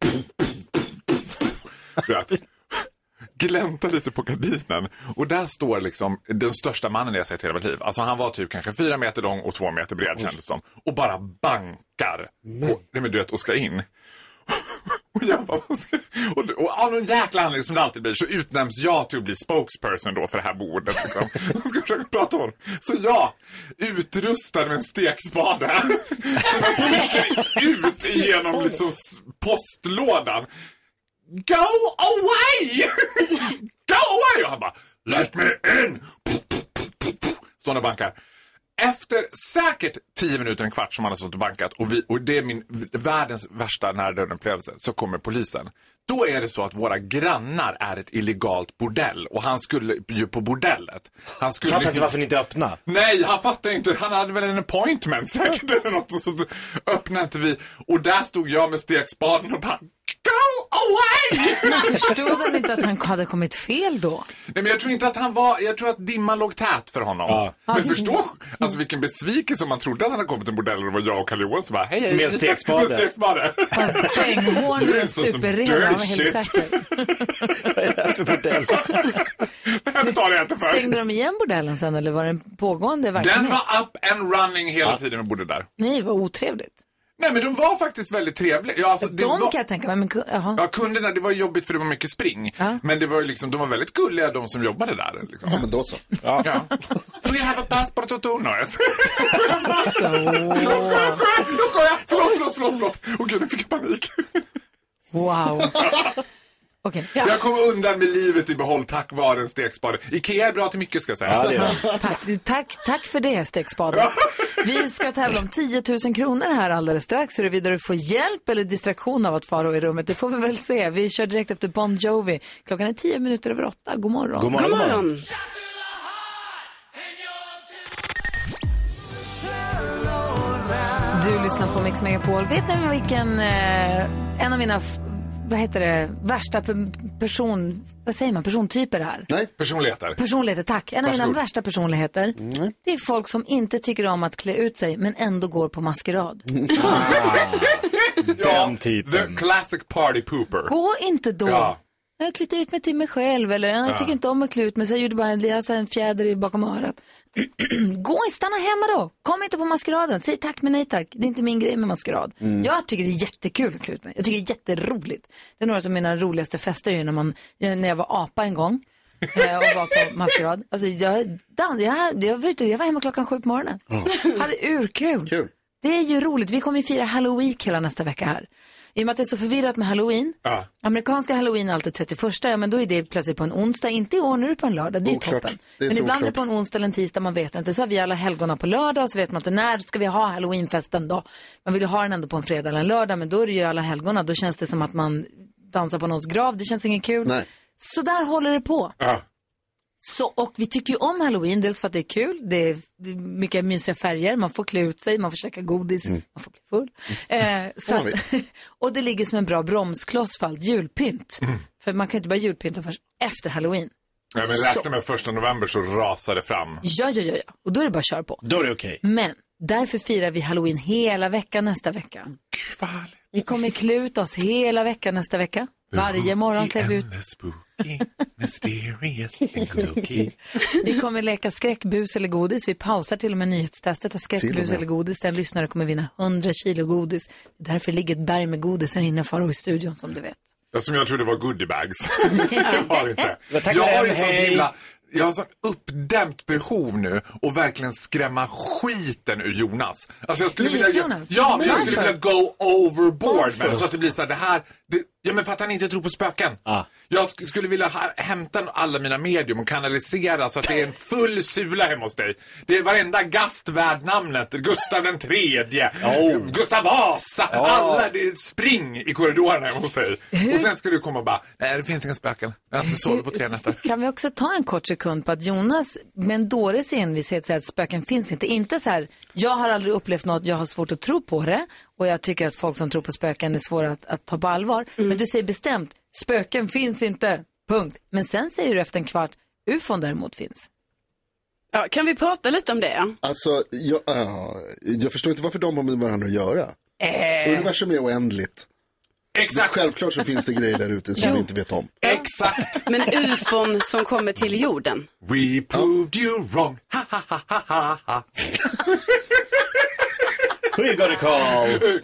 Vet, glänta lite på gardinen och där står liksom den största mannen jag sett i hela mitt liv. Alltså han var typ kanske fyra meter lång och två meter bred kändes de. Och bara bankar på, nej men du vet, och ska in. Och jag bara, och, och av någon jäkla anledning som det alltid blir så utnämns jag till att bli spokesperson då för det här bordet liksom. Jag ska försöka prata om. Så jag utrustad med en stekspade som jag sticker ut igenom liksom postlådan. Go away! Go away! Och han bara, let me in! Sådana bankar. Efter säkert tio minuter, en kvart som han har stått och bankat och, vi, och det är min världens värsta närdöden-upplevelse, så kommer polisen. Då är det så att våra grannar är ett illegalt bordell och han skulle ju på bordellet. Han skulle fattar inte varför ni inte öppna. Nej, han fattar inte. Han hade väl en appointment säkert eller något och så öppnade inte vi. Och där stod jag med stekspaden och bara go away! Men förstod han inte att han hade kommit fel då? Nej, men jag tror inte att han var, jag tror att dimman låg tät för honom. Ja. Men förstå, alltså vilken besvikelse om man trodde att han hade kommit till en bordell och det var jag och Karl-Johan som bara, hej, hej. Med stekspade. Med stekspade. Penghårn och superredan, han var helt säker. Vad är det här för bordell? Den tar jag inte för. Stängde de igen bordellen sen eller var det en pågående verksamhet? Den var up and running hela ja. tiden och bodde där. Nej, vad otrevligt. Nej, men de var faktiskt väldigt trevliga. Ja, alltså, det de var... kan jag tänka mig, men jaha. Ja, kunderna, det var jobbigt för det var mycket spring. Ja. Men det var ju liksom, de var väldigt gulliga, de som jobbade där. Liksom. Ja, men då så. Ja. Ja. Do you have a passport to noise? Så... Jag skojar! Förlåt, förlåt, förlåt, förlåt. Åh gud, nu fick jag panik. Wow. Okay, ja. Jag kom undan med livet i behåll tack vare en stekspade. Ikea är bra till mycket, ska jag säga. Ja, det är. Tack, tack, tack för det, stekspade. Vi ska tävla om tio tusen kronor här alldeles strax. Så vidare du får hjälp eller distraktion av att fara i rummet. Det får vi väl se. Vi kör direkt efter Bon Jovi. Klockan är tio minuter över åtta. God morgon. God morgon. God morgon. Du lyssnar på Mix Megapol. Vet ni vilken eh, en av mina f- vad heter det, värsta person, vad säger man, persontyper här? Nej, personligheter. Personligheter, tack. En av mina värsta personligheter, mm. det är folk som inte tycker om att klä ut sig, men ändå går på maskerad. Ah, den typen. The classic party pooper. Gå inte då. Ja. Jag klittar ut mig till mig själv, eller jag tycker ja. inte om att klä ut mig, så jag gjorde bara en, en fjäder bakom örat. Gå, stanna hemma då. Kom inte på maskeraden. Säg tack men nej tack. Det är inte min grej med maskerad. Mm. Jag tycker det är jättekul att klä ut mig. Jag tycker det är jätteroligt. Det är några av mina roligaste fester när, man, när jag var apa en gång och var på maskerad. Alltså jag, jag, jag, jag, var, ute, jag var hemma klockan sju på morgonen. Oh. Hade urkul. Kul. Det är ju roligt. Vi kommer ju fira Halloween hela nästa vecka här. I och med att det är så förvirrat med Halloween. Ja. Amerikanska Halloween är alltid trettioförsta. Ja, men då är det plötsligt på en onsdag. Inte i år, nu är det på en lördag. Det är oklart. Toppen. Det är men ibland oklart. Är det på en onsdag eller en tisdag, man vet inte. Så har vi alla helgona på lördag och så vet man inte när ska vi ha Halloweenfesten då. Man vill ju ha den ändå på en fredag eller en lördag, men då är det ju alla helgona. Då känns det som att man dansar på någons grav. Det känns inget kul. Nej. Så där håller det på. Ja. Så, och vi tycker ju om Halloween, dels för att det är kul, det är mycket mysiga färger, man får klä ut sig, man får käka godis, mm. man får bli full. Mm. Eh, så att, och det ligger som en bra bromskloss för allt julpynt. Mm. För man kan ju inte bara julpynta först efter Halloween. Ja, men räkna med första november så rasar det fram. Ja, ja, ja, ja. Och då är det bara att köra på. Då är det okej. Okay. Men därför firar vi Halloween hela veckan nästa vecka. Gud, vi kommer klä ut oss hela veckan nästa vecka. Varje morgon klär vi ut. Vi kommer leka skräckbus eller godis. Vi pausar till och med nyhetstestet av skräckbus eller godis. Den lyssnare kommer vinna hundra kilo godis. Därför ligger ett berg med godis här inne för i studion, som du vet. Ja, som jag trodde var goodiebags. Jag har inte. Jag har ju sånt himla jag har sån uppdämt behov nu och verkligen skrämma skiten ur Jonas. Alltså jag skulle vilja, Jonas? ja, men jag skulle vilja go overboard med det, så att det blir så här, det här, det, ja men för att han inte tror på spöken. Ah. Jag sk- skulle vilja ha, hämta alla mina medium och kanalisera så att det är en full sula hemma hos dig. Det är varenda gast värd namnet, Gustav den tredje, oh. Gustav Vasa, oh. alla, det är spring i korridorerna hemma hos dig. Hur? Och sen ska du komma och bara, nej det finns inga spöken. Jag har inte sovit på tre nätter. Kan vi också ta en kort sekund på att Jonas med en dåres envishet säger att spöken finns inte. Inte så här, jag har aldrig upplevt något, jag har svårt att tro på det. Och jag tycker att folk som tror på spöken är svåra att, att ta på allvar. Mm. Men du säger bestämt, spöken finns inte, punkt. Men sen säger du efter en kvart, U F O däremot finns. Ja, kan vi prata lite om det? Alltså, jag, uh, jag förstår inte varför de har med varandra att göra. Äh. Universum är oändligt. Exakt. Självklart så finns det grejer där ute som vi inte vet om. Exakt. Men U F O som kommer till jorden. We proved you wrong. Ha, ha, ha, ha, ha, ha. We got a call.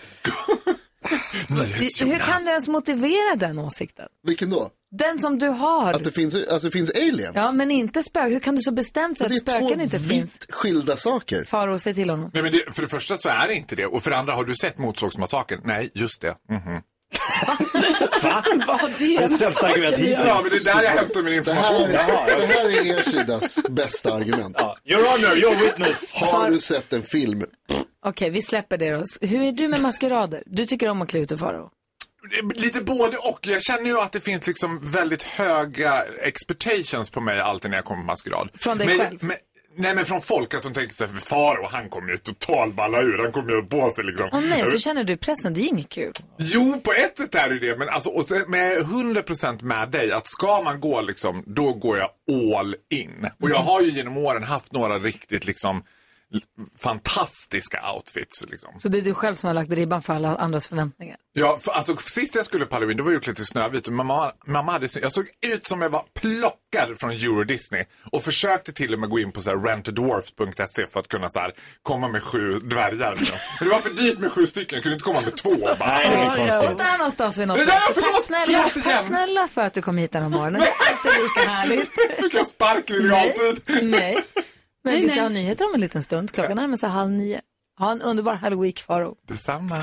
Hur kan du ens motivera den åsikten? Vilken då? Den som du har. Att det finns, att det finns aliens? Ja, men inte spöken. Hur kan du så bestämt säga att spöken inte finns? Det är två vitt skilda saker. Faro, säg till honom. Nej, men det, för det första så är det inte det. Och för det andra, har du sett Motorsågsmassakern? Nej, just det. Mm-hmm. Va? Vad det är sämsta argument hittills. Ja, men det är där jag hämtar min information. Det här, det här är er sidas bästa argument. Ja. Your honor, your witness. Har du sett en film? Okej, okay, vi släpper det då. Hur är du med maskerader? Du tycker om att klä ut och Faro? Lite både och. Jag känner ju att det finns liksom väldigt höga expectations på mig alltid när jag kommer på maskerad. Från dig men, själv? Men, nej, men från folk att de tänker sig för Faro, han kommer ju total balla ur. Han kommer ju på sig liksom. Åh nej, så känner du pressen, det är ju inget kul. Jo, på ett sätt är det det. Men alltså, och så, med hundra procent med dig, att ska man gå liksom, då går jag all in. Och jag har ju genom åren haft några riktigt liksom fantastiska outfits liksom. Så det är du själv som har lagt ribban för alla andras förväntningar? Ja, för, alltså sist jag skulle på Halloween, då var jag gjort lite snövit. Mamma, mamma hade, jag såg ut som jag var plockad från Euro Disney och försökte till och med gå in på så här rent a dwarf punkt se för att kunna så här komma med sju dvärgar liksom. Det var för dyrt med sju stycken, jag kunde inte komma med två bara. Nej, det är konstigt. Och där någonstans vid något. Det där, förlåt, tack snälla, förlåt tack snälla för att du kom hit den här morgonen. Det är alltid lika härligt. Fick jag sparken i realtid? Nej. Men nej, vi ska nej. ha nyheter om en liten stund. Klockan närmar sig halv nio. Ha en underbar Halloween, Faro. Detsamma.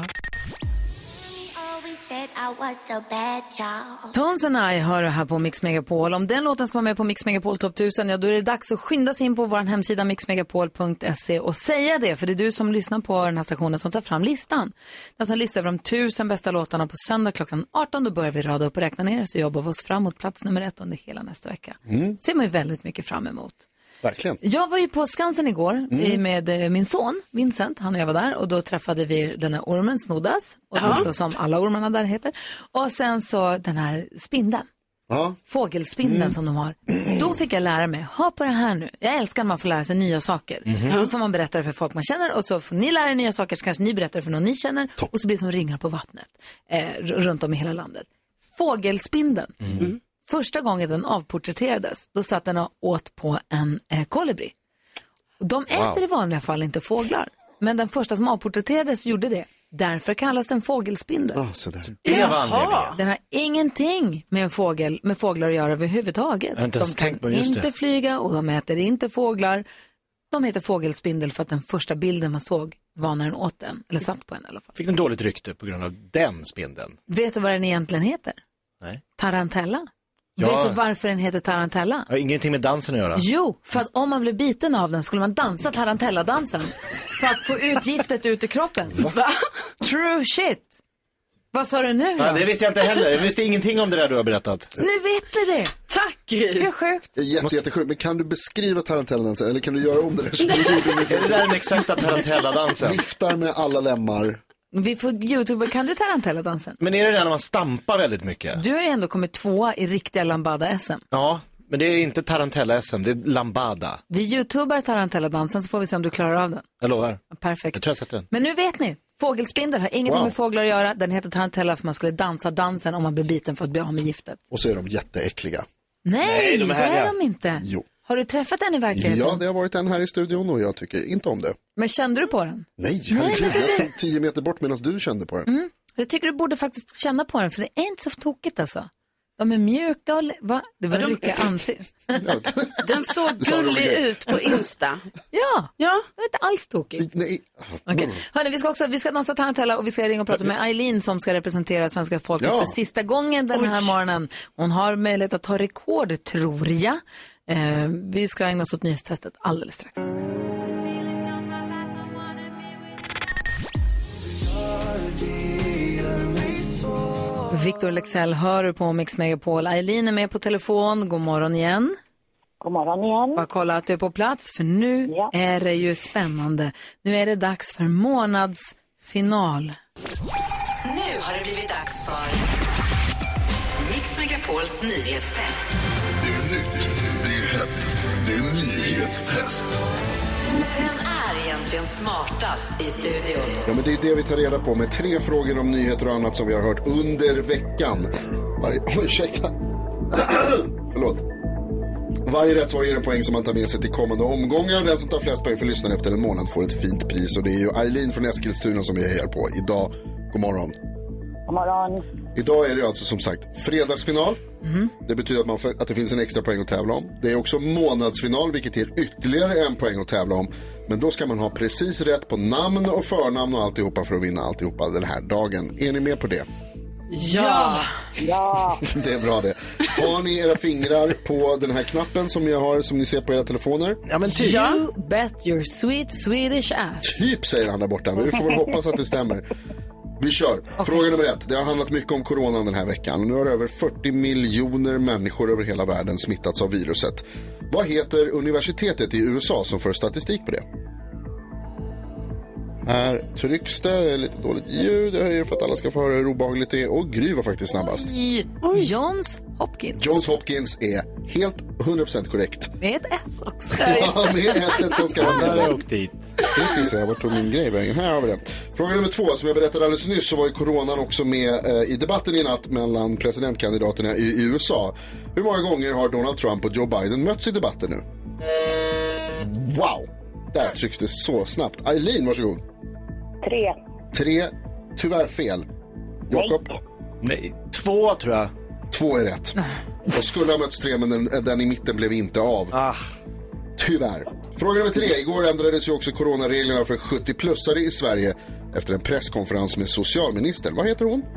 Tones and I hör här på Mix Megapol. Om den låten ska vara med på Mix Megapol Top tusen, ja då är det dags att skynda sig in på vår hemsida mix megapol punkt se och säga det. För det är du som lyssnar på den här stationen som tar fram listan. Den som listar över de tusen bästa låtarna på söndag klockan arton. Då börjar vi rada upp och räkna ner, så jobbar vi oss fram mot plats nummer ett under hela nästa vecka. Mm. Ser man ju väldigt mycket fram emot. Verkligen. Jag var ju på Skansen igår mm. med min son Vincent, han och jag var där, och då träffade vi den här ormen Snoddas, och sen så, som alla ormarna där heter, och sen så den här spindeln. Ja. Fågelspindeln mm. som de har. Då fick jag lära mig, ha på det här nu. Jag älskar när man får lära sig nya saker. Mm. Då får man berätta det för folk man känner, och så får ni lära er nya saker, så kanske ni berättar det för någon ni känner. Top. Och så blir det som ringar på vattnet eh, runt om i hela landet. Fågelspindeln. Mm. Första gången den avporträtterades, då satt den och åt på en eh, kolibri. De äter wow. i vanliga fall inte fåglar. Men den första som avporträtterades gjorde det. Därför kallas den fågelspindel. Oh, så där. Det var anledningen. Den har ingenting med, en fågel, med fåglar att göra överhuvudtaget. Inte de kan på just inte det. flyga och de äter inte fåglar. De heter fågelspindel för att den första bilden man såg var när den åt den. Eller satt på en i alla fall. Fick den dåligt rykte på grund av den spindeln? Vet du vad den egentligen heter? Nej. Tarantella. Ja. Vet du varför den heter tarantella? Ja, ingenting med dansen att göra. Jo, för att om man blev biten av den skulle man dansa tarantelladansen för att få ut giftet ut ur kroppen. Va? True shit. Vad sa du nu då? Ja, det visste jag inte heller. Jag visste ingenting om det där du har berättat. Nu vet du det. Tack. Det är sjukt. Det är jätte, jättesjukt. Men kan du beskriva tarantelladansen? Eller kan du göra om det där? Så du gjorde det där är den exakta tarantelladansen. Viftar med alla lemmar. Vi får YouTube, kan du tarantelladansen? Men är det där när man stampar väldigt mycket? Du har ju ändå kommit tvåa i riktiga Lambada-S M. Ja, men det är inte tarantella-S M, det är Lambada. Vi YouTubar tarantelladansen så får vi se om du klarar av den. Jag lovar. Perfekt. Jag tror jag sätter den. Men nu vet ni, fågelspindel har ingenting wow. med fåglar att göra. Den heter tarantella för man skulle dansa dansen om man blir biten för att bli av med giftet. Och så är de jätteäckliga. Nej, Nej de är det är de inte. Jo. Har du träffat den i verkligheten? Ja, det har varit en här i studion och jag tycker inte om det. Men kände du på den? Nej, Nej jag, jag stod tio meter bort medan du kände på den. Mm. Jag tycker du borde faktiskt känna på den, för det är inte så tokigt alltså. De är mjuka och... Va? Det var de... rycka ansikten. Den såg gullig ut på Insta. Ja, ja. Det är inte alls tokigt. Nej. Okay. Hörrni, vi ska också vi ska dansa Tarantella och vi ska ringa och prata med Eileen som ska representera svenska folket ja. för sista gången den här Oj. morgonen. Hon har möjlighet att ta rekord, tror jag. Eh, vi ska ägna oss åt nyhetstestet alldeles strax. Victor Lexell hör på Mix Megapol. Eileen är med på telefon. God morgon igen. God morgon igen. Bara kolla att du är på plats för nu ja. är det ju spännande. Nu är det dags för månadsfinal. Nu har det blivit dags för Mix Megapols nyhetstest. Det är nytt, det är hett, det är nyhetstest. Vem är egentligen smartast i studion? Ja, men det är det vi tar reda på med tre frågor om nyheter och annat som vi har hört under veckan. Varje... Oh, ursäkta. Förlåt. Varje rätt svar ger en poäng som man tar med sig till kommande omgångar. Den som tar flest poäng för lyssnaren efter en månad får ett fint pris. Och det är ju Eileen från Eskilstuna som vi hejar på idag. God morgon. God morgon. Idag är det alltså som sagt fredagsfinal. Mm. Det betyder att, man får, att det finns en extra poäng att tävla om. Det är också månadsfinal, vilket ger ytterligare en poäng att tävla om. Men då ska man ha precis rätt på namn och förnamn och alltihopa för att vinna alltihopa den här dagen. Är ni med på det? Ja! Ja! Det är bra det. Har ni era fingrar på den här knappen som jag har, som ni ser på era telefoner? Ja, men typ. You bet your sweet Swedish ass. Typ, säger han där borta. Men vi får väl hoppas att det stämmer. Vi kör. Okay. Fråga nummer ett. Det har handlat mycket om coronan den här veckan. Nu har över fyrtio miljoner människor över hela världen smittats av viruset. Vad heter universitetet i U S A som för statistik på det? Här trycks det, lite dåligt ljud. Jag höjer för att alla ska få höra hur obehagligt det är. Och Gry var faktiskt snabbast. Oj. Johns Hopkins. Johns Hopkins är helt hundra procent korrekt. Med ett S också. Ja, med S som ska vara där. Jag åkt dit. Nu ska vi se, vart tog min grej vägen? Här har vi det. Fråga nummer två, som jag berättade alldeles nyss, så var ju coronan också med eh, i debatten i natt mellan presidentkandidaterna i U S A. Hur många gånger har Donald Trump och Joe Biden mötts i debatten nu? Wow! Där trycks det så snabbt. Eileen, varsågod. Tre. Tre, tyvärr fel. Jakob? Nej, två tror jag. Två är rätt. Och skulle ha mötts tre, men den, den i mitten blev inte av. Ah. Tyvärr. Fråga nummer tre. Igår ändrades ju också coronareglerna för sjuttio-plussare i Sverige efter en presskonferens med socialministern. Vad heter hon?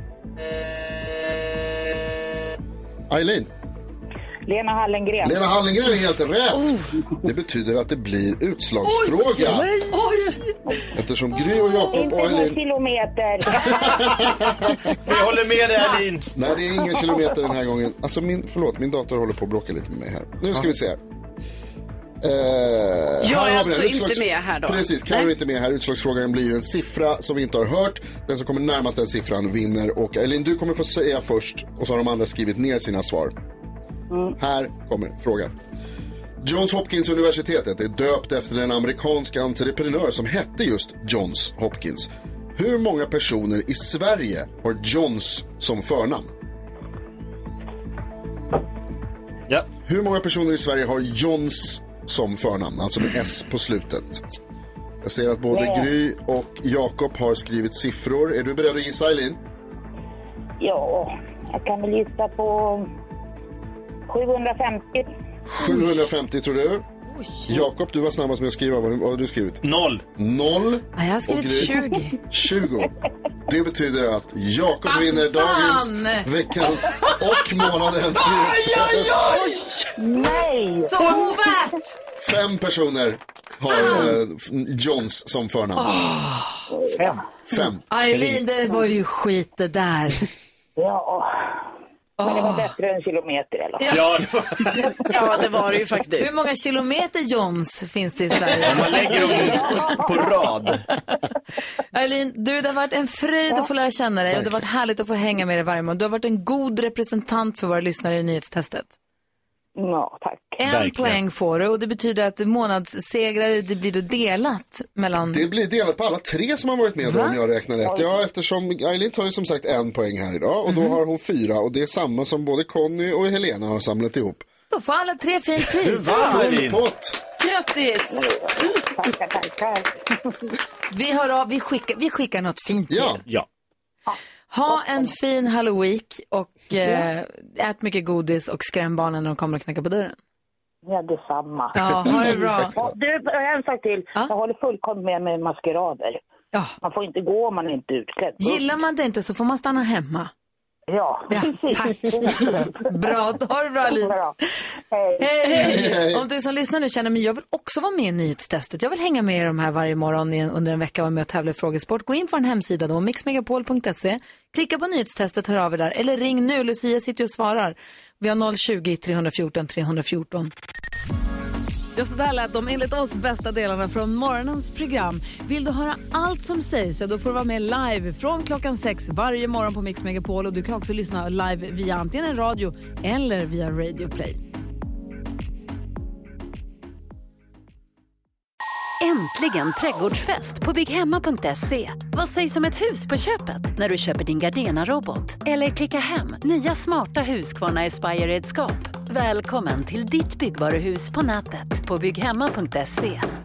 Eileen? Lena Hallengren. Lena Hallengren är helt rätt. Oh. Det betyder att det blir utslagsfråga. Oj, oj. Eftersom Gry och Jakob och Eileen... Inte kilometer. Jag håller med dig, Eileen. Nej, det är ingen kilometer den här gången. Alltså, min, förlåt, min dator håller på att bråka lite med mig här. Nu ska vi se. Uh, jag är alltså Utslags... inte med här då. Precis, kan du inte med här. Utslagsfrågan blir en siffra som vi inte har hört. Den som kommer närmast den siffran vinner. Och Eileen, du kommer få säga först. Och så har de andra skrivit ner sina svar. Mm. Här kommer frågan. Johns Hopkins universitetet är döpt efter en amerikansk entreprenör som hette just Johns Hopkins. Hur många personer i Sverige har Johns som förnamn? Ja. Hur många personer i Sverige har Johns som förnamn, alltså med S på slutet? Jag ser att både ja. Gry och Jakob har skrivit siffror. Är du beredd att gissa, Eileen? Ja, jag kan väl gissa på sjuhundrafemtio. sjuhundrafemtio tror du? Jakob, du var snabbast med att skriva. Vad har du skrivit? Noll. Noll. Ja, jag har skrivit tjugo. tjugo. Det betyder att Jakob vinner dagens, veckans och månadens nyhetstest. Nej! Så ovärt! Fem personer har eh, Johns som förnamn. Oh. Fem. Fem. Eileen, det var ju skit det där. Ja. Men det var bättre än kilometer eller? Ja. Ja, det var det ju faktiskt. Hur många kilometer Johns finns det i Sverige? Man lägger dem på rad. Eileen, du, det har varit en fröjd att få lära känna dig. Och det har varit härligt att få hänga med dig varje månad. Du har varit en god representant för våra lyssnare i nyhetstestet. Ja, tack. En Verkligen. poäng får du och det betyder att månadssegrare, det blir då delat mellan... Det blir delat på alla tre som har varit med då, om jag räknar rätt. Ja, eftersom Eileen tar ju som sagt en poäng här idag och mm. då har hon fyra och det är samma som både Conny och Helena har samlat ihop. Då får alla tre fint pris. Full pott! Grattis! Tackar, tackar. Vi hör av, vi skickar, vi skickar något fint till. Ja. Ja. Ha en fin Halloween och eh, ät mycket godis och skräm barnen när de kommer och knackar på dörren. Ja, detsamma. Ja, ha det bra. Du, en sak till. Ja? Jag håller fullkomligt med med maskerader. Ja. Man får inte gå om man är inte är utklädd. Gillar man det inte så får man stanna hemma. Ja, ja tack. Bra, ha det bra, Liv. Hej. Hej, hej. Hej. Om du som lyssnar nu känner mig, jag vill också vara med i nyhetstestet. Jag vill hänga med er de här varje morgon under en vecka och vara med och tävla i frågesport. Gå in på en hemsida då, mix megapol punkt se. Klicka på nyhetstestet, hör av er där. Eller ring nu, Lucia sitter och svarar. Vi har noll tjugo, tre fjorton, tre fjorton. Just det här lät de enligt oss bästa delarna från morgonens program. Vill du höra allt som sägs så då får du vara med live från klockan sex varje morgon på Mix Megapol. Och du kan också lyssna live via antingen en radio eller via Radio Play. Äntligen trädgårdsfest på bygghemma punkt se. Vad sägs om ett hus på köpet när du köper din Gardena-robot? Eller klicka hem nya smarta Husqvarna Aspire-redskap. Välkommen till ditt byggvaruhus på nätet på bygghemma punkt se.